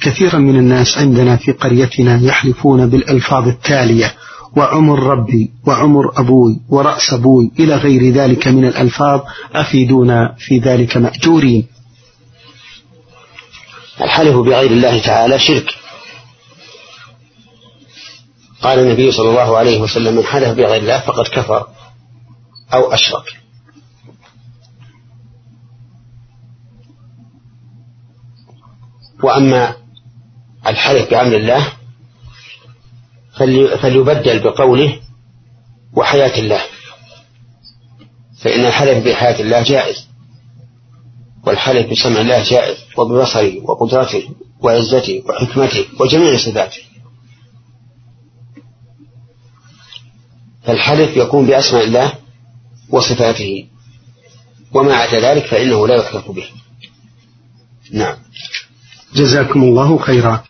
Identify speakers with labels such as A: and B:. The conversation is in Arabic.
A: كثيرا من الناس عندنا في قريتنا يحلفون بالألفاظ التالية: وعمر ربي، وعمر أبوي، ورأس أبوي، إلى غير ذلك من الألفاظ. أفيدونا في ذلك مأجورين.
B: الحلف بغير الله تعالى شرك. قال النبي صلى الله عليه وسلم: من حلف بغير الله فقد كفر أو أشرك. وأما الحلف بأمر الله فليبدل بقوله وحياة الله، فإن الحلف بحياة الله جائز، والحلف بسمع الله جائز، وببصره وقدرته وعزته وحكمته وجميع صفاته. فالحلف يكون بأسماء الله وصفاته، وما عدا ذلك فإنه لا يحلف به. نعم.
A: جزاكم الله خيرا.